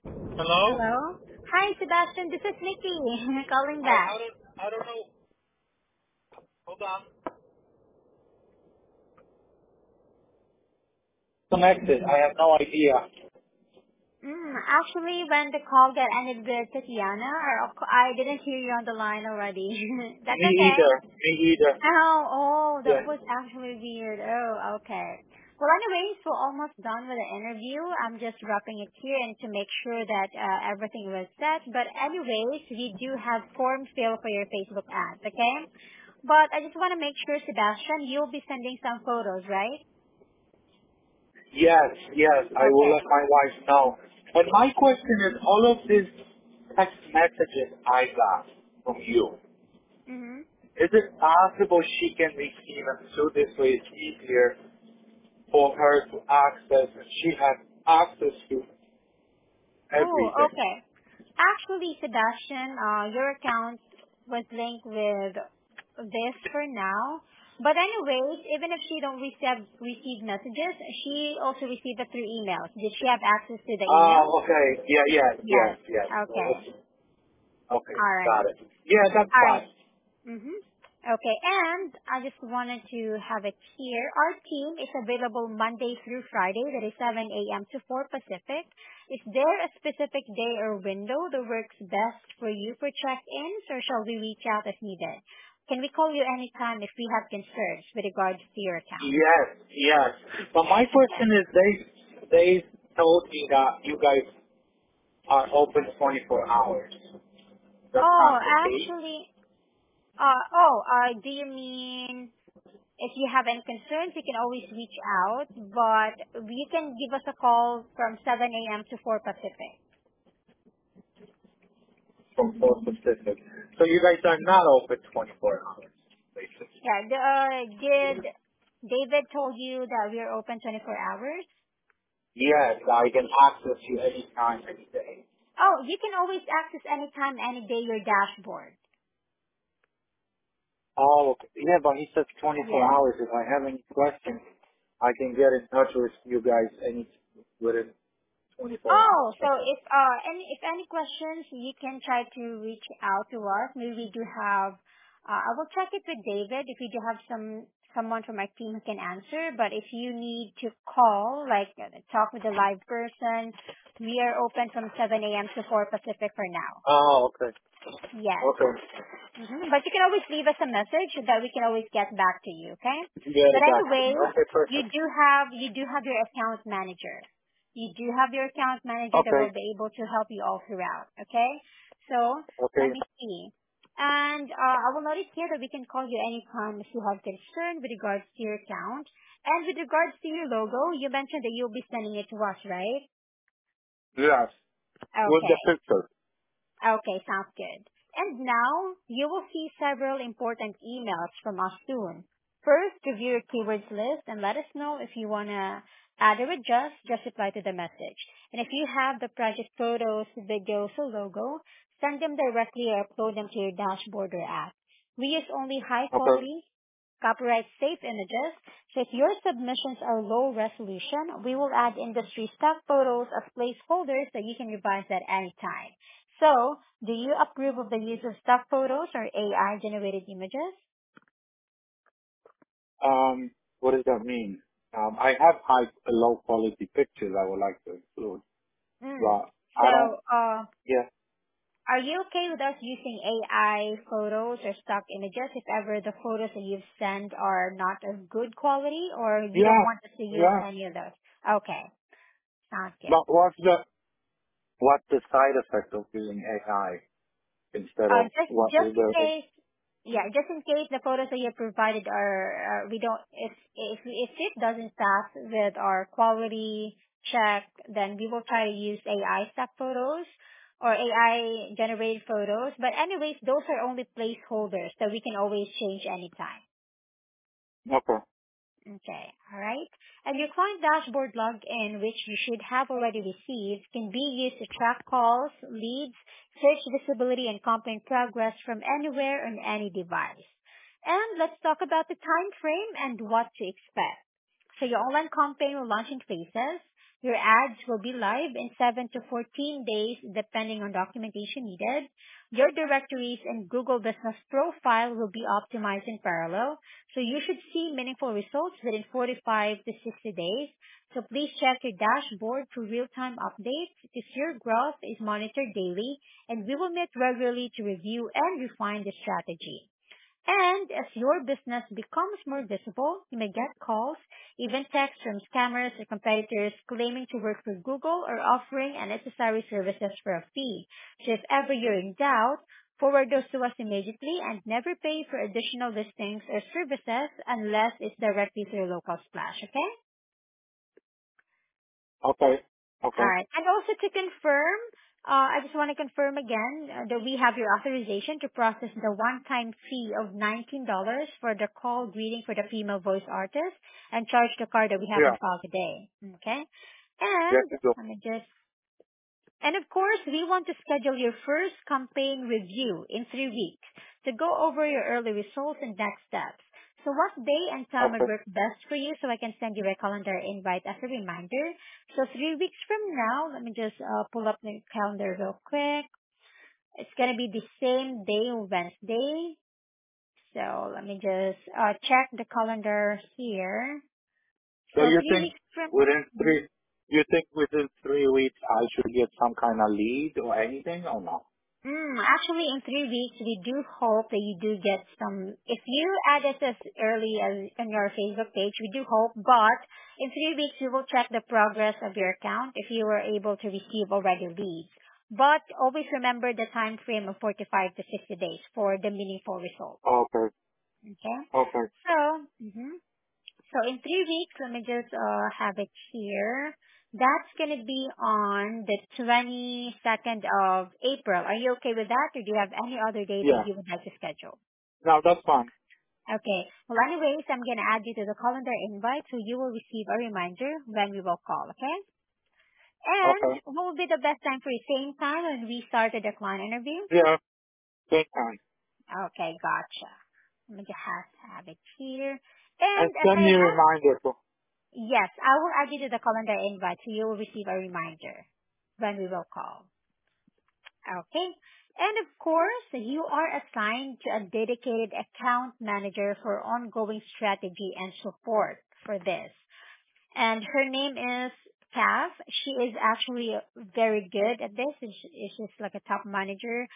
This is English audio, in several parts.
Hello? Hello? Hi, Sebastian. This is Nikki calling I, back. I don't I don't know. Hold on. Connected. I have no idea. Actually, when the call got ended with Tatiana, I didn't hear you on the line already. That's Me okay. either. Me either. That Yes. was actually weird. Oh, okay. Well, anyways, we're almost done with the interview. I'm just wrapping it here and to make sure that everything was set. But anyways, we do have form fill for your Facebook ads, okay? But I just want to make sure, Sebastian, you'll be sending some photos, right? Yes. Yes. I will Okay. let my wife know. But my question is, all of these text messages I got from you, Mm-hmm. is it possible she can receive them so this way it's easier for her to access? She has access to Oh, everything. okay. Actually, Sebastian, your account was linked with this for now. But anyways, even if she don't receive messages, she also received it through emails. Did she have access to the email? Oh, okay. Yeah, yes, Yes. yes, yes. Okay. Okay, All right. got it. Yeah, that's All right. fine. Mm-hmm. Okay, and I just wanted to have it here. Our team is available Monday through Friday, that is 7 a.m. to 4 Pacific. Is there a specific day or window that works best for you for check-ins, or shall we reach out if needed? Can we call you anytime if we have concerns with regards to your account? Yes, yes. But my Okay. question is, they told me that you guys are open 24 hours. That's Oh, not the case. actually, do you mean if you have any concerns, you can always reach out, but you can give us a call from 7 a.m. to 4 Pacific. From 4 Pacific. So you guys are not open 24 hours, basically. Yeah, did David told you that we are open 24 hours? Yes, I can access you anytime, any day. Oh, you can always access anytime, any day your dashboard. Oh, okay. Yeah, but he says 24 Yes. hours. If I have any questions, I can get in touch with you guys within 24 Oh, hours. so Okay. if any questions, you can try to reach out to us. Maybe we do have. I will check it with David if we do have someone from our team who can answer. But if you need to call, like talk with a live person, we are open from 7 a.m. to 4 Pacific for now. Oh, okay. Yes. Okay. But you can always leave us a message so that we can always get back to you, okay? Get But it back to me. anyways, Okay, you perfect. do have your account manager. You do have your account manager that will Okay. be able to help you all throughout, okay? So let Okay. me see. And I will notice here that we can call you anytime if you have concern with regards to your account. And with regards to your logo, you mentioned that you'll be sending it to us, right? Yes. With the Okay. picture. Okay, sounds good. And now, you will see several important emails from us soon. First, review your keywords list and let us know if you want to add or adjust, just reply to the message. And if you have the project photos, videos, or logo, send them directly or upload them to your dashboard or app. We use only high Okay. quality, copyright safe images. So if your submissions are low resolution, we will add industry stock photos as placeholders that you can revise at any time. So, do you approve of the use of stock photos or AI generated images? What does that mean? I have low quality pictures I would like to include, Mm. but I don't, So, yeah. are you okay with us using AI photos or stock images if ever the photos that you've sent are not of good quality, or you don't Yeah. want us to use Yeah. any of those? Okay, sounds good. But what's the side effect of using AI instead of what Just is in the, case, yeah, just in case the photos that you provided are, we don't, if it doesn't pass with our quality check, then we will try to use AI stock photos or AI generated photos. But anyways, those are only placeholders that we can always change anytime. okay. Okay. All right. And your client dashboard login, which you should have already received, can be used to track calls, leads, search visibility, and complaint progress from anywhere on any device. And let's talk about the time frame and what to expect. So your online campaign will launch in phases. Your ads will be live in 7 to 14 days depending on documentation needed. Your directories and Google Business Profile will be optimized in parallel. So you should see meaningful results within 45 to 60 days. So please check your dashboard for real-time updates because your growth is monitored daily and we will meet regularly to review and refine the strategy. And as your business becomes more visible, you may get calls, even texts from scammers or competitors claiming to work for Google or offering unnecessary services for a fee. So if ever you're in doubt, forward those to us immediately and never pay for additional listings or services unless it's directly through local splash, okay? Okay. All Okay. right. And also to confirm, I just want to confirm again that we have your authorization to process the one-time fee of $19 for the call greeting for the female voice artist and charge the card that we have Yeah. on file today. Okay? Yes, And you do. let me just and of course, we want to schedule your first campaign review in 3 weeks to go over your early results and next steps. So what day and time would Okay. work best for you so I can send you a calendar invite as a reminder? So 3 weeks from now, let me just pull up the calendar real quick. It's going to be the same day, Wednesday. So let me just check the calendar here. So So you three think weeks from within mhm. three, you think within 3 weeks I should get some kind of lead or anything or no? Actually, in 3 weeks, we do hope that you do get some. If you add us as early as on your Facebook page, we do hope. But in 3 weeks, we will check the progress of your account if you were able to receive already leads. But always remember the time frame of 45 to 60 days for the meaningful results. Okay. Okay. Okay. So, so in 3 weeks, let me just have it here. That's going to be on the 22nd of April. Are you okay with that, or do you have any other day that Yeah. you would like to schedule? No, that's fine. Okay. Well, anyways, I'm going to add you to the calendar invite, so you will receive a reminder when we will call, okay? And Okay. what will be the best time for you? Same time when we started the client interview? Yeah. Same time. Okay, gotcha. Let me just have it here. And And as send I me a have reminder too. Yes, I will add you to the calendar invite, so you will receive a reminder when we will call. Okay? And of course, you are assigned to a dedicated account manager for ongoing strategy and support for this. And her name is Kath. She is actually very good at this. She's like a top manager.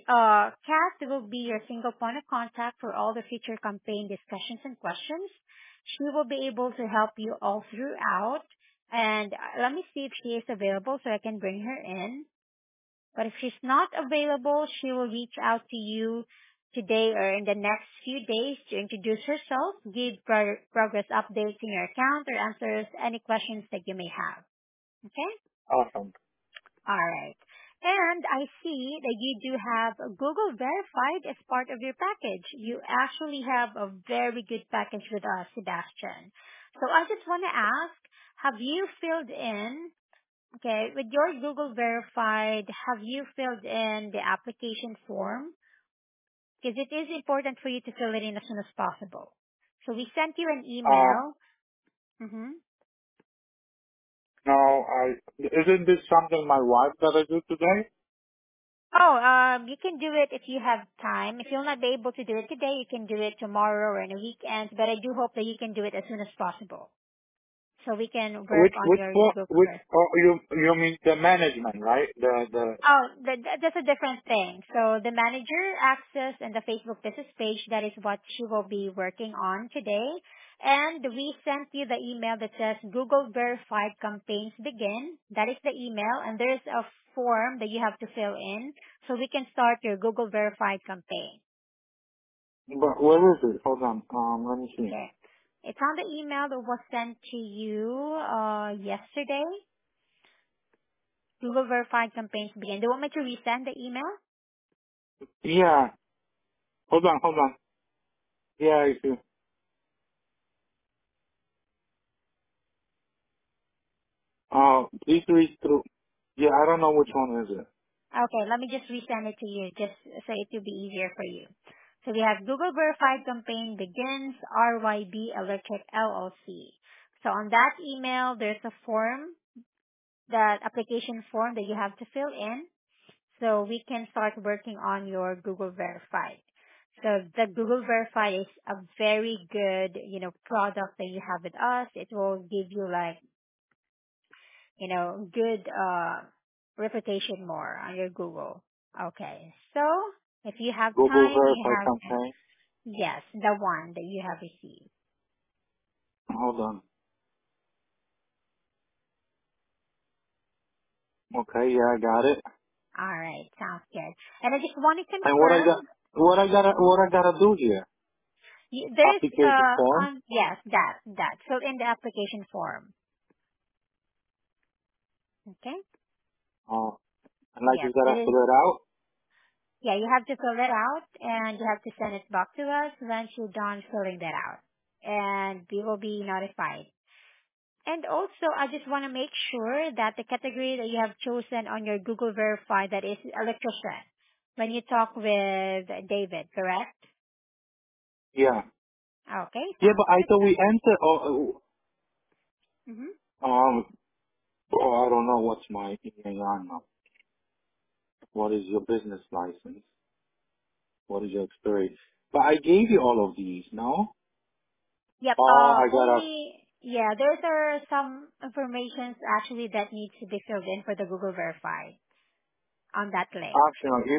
Kath will be your single point of contact for all the future campaign discussions and questions. She will be able to help you all throughout. And let me see if she is available so I can bring her in. But if she's not available, she will reach out to you today or in the next few days to introduce herself, give progress updates in your account, or answers any questions that you may have. Okay? Awesome. All right. And I see that you do have Google Verified as part of your package. You actually have a very good package with us, Sebastian. So I just want to ask, have you filled in Okay, with your Google Verified, have you filled in the application form? Because it is important for you to fill it in as soon as possible. So we sent you an Um, email. Mm-hmm. no, isn't this something my wife gotta do today? Oh, you can do it if you have time. If you'll not be able to do it today, you can do it tomorrow or in a weekend. But I do hope that you can do it as soon as possible, so we can work on your Google Which, Verified. oh, you mean the management, right? The, Oh, that's a different thing. So the manager access and the Facebook business page, that is what she will be working on today. And we sent you the email that says Google Verified Campaigns Begin. That is the email. And there's a form that you have to fill in so we can start your Google Verified campaign. but where is it? Hold on. Let me see. Okay. It's on the email that was sent to you yesterday. Google Verified Campaigns Begin. Do you want me to resend the email? Yeah. Hold on. Yeah, I see. Please read through. Yeah, I don't know which one is it. Okay, let me just resend it to you, just so it will be easier for you. So we have Google Verified Campaign Begins, RYB Electric LLC. So on that email, there's a form, that application form that you have to fill in so we can start working on your Google Verified. So the Google Verified is a very good, product that you have with us. It will give you like, good reputation more on your Google. Okay. So if you have Google time, you Verify have, campaign. yes, the one that you have received. Hold on. Okay, yeah, I got it. All right. Sounds good. And I just want to And what I confirm, got, what I gotta do here? there's, Application form. yes, that. Fill in the application form. Okay? Oh, and I Yes, just gotta that is. fill it out. Yeah, you have to fill it out and you have to send it back to us once you're done filling that out. And we will be notified. And also, I just want to make sure that the category that you have chosen on your Google Verify, that is electrician, when you talk with David, correct? Yeah. Okay, Yeah, sounds but I good. thought we entered. Mm-hmm. Um. Oh, I don't know what's my EAN now. What is your business license? What is your experience? But I gave you all of these, no? Yep, Oh, I gotta. there's are some informations actually that needs to be filled in for the Google Verify on that link. Actually,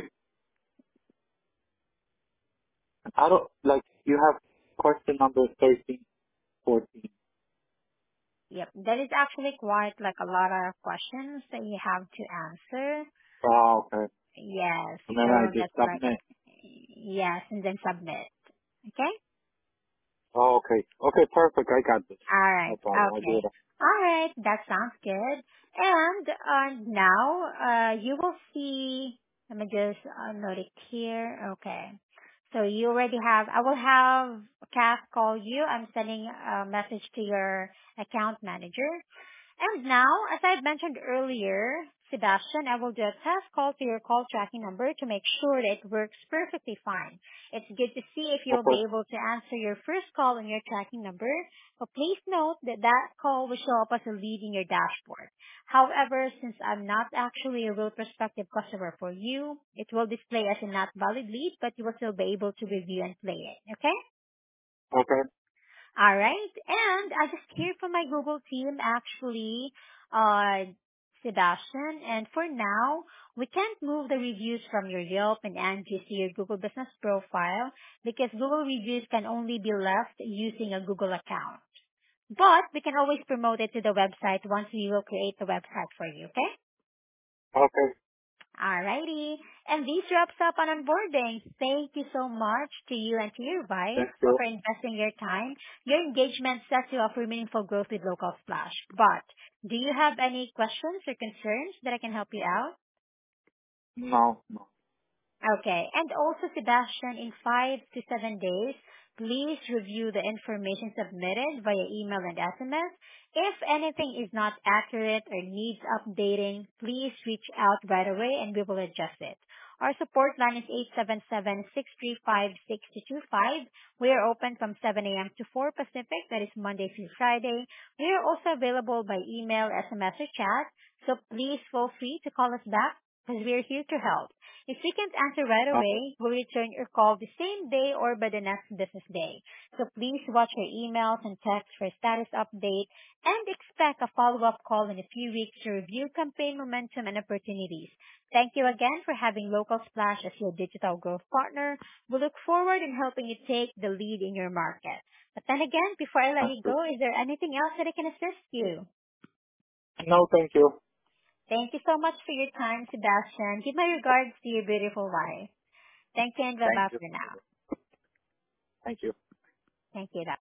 I don't like. You have question number 13, 14. Yep, that is actually quite like a lot of questions that you have to answer. Oh, okay. Yes, And then I so just that's like, submit. yes, and then submit. Okay? Oh, okay. Okay, perfect. I got this. All No right. problem. I do Okay. it. All right. That sounds good. And now you will see. Let me just note it here. Okay. So you already have. I will have Kath call you. I'm sending a message to your account manager. And now, as I mentioned earlier, Sebastian, I will do a test call to your call tracking number to make sure that it works perfectly fine. It's good to see if you'll be Okay. able to answer your first call on your tracking number, but please note that that call will show up as a lead in your dashboard. However, since I'm not actually a real prospective customer for you, it will display as a not valid lead, but you will still be able to review and play it. Okay? Okay. All right. And I just hear from my Google team actually, Sebastian. And for now, we can't move the reviews from your Yelp and Angie to your Google Business Profile because Google reviews can only be left using a Google account. But we can always promote it to the website once we will create the website for you, okay? Okay. Alrighty. And this wraps up on onboarding. Thank you so much to you and to your wife Thank you. for investing your time. Your engagement sets you up for meaningful growth with Local Splash. But do you have any questions or concerns that I can help you out? No, no. Okay. And also, Sebastian, in 5 to 7 days, please review the information submitted via email and SMS. If anything is not accurate or needs updating, please reach out right away and we will adjust it. Our support line is 877-635-6225. We are open from 7 a.m. to 4 Pacific. That is Monday through Friday. We are also available by email, SMS, or chat. So please feel free to call us back because we are here to help. If we can't answer right Okay. away, we'll return your call the same day or by the next business day. So please watch your emails and texts for status update and expect a follow-up call in a few weeks to review campaign momentum and opportunities. Thank you again for having Local Splash as your digital growth partner. We look forward in helping you take the lead in your market. But then again, before I let Thank you you. go, is there anything else that I can assist you? No, thank you. Thank you so much for your time, Sebastian. Give my regards to your beautiful wife. Thank you and Thank bye-bye you. for now. Thank you. Thank you.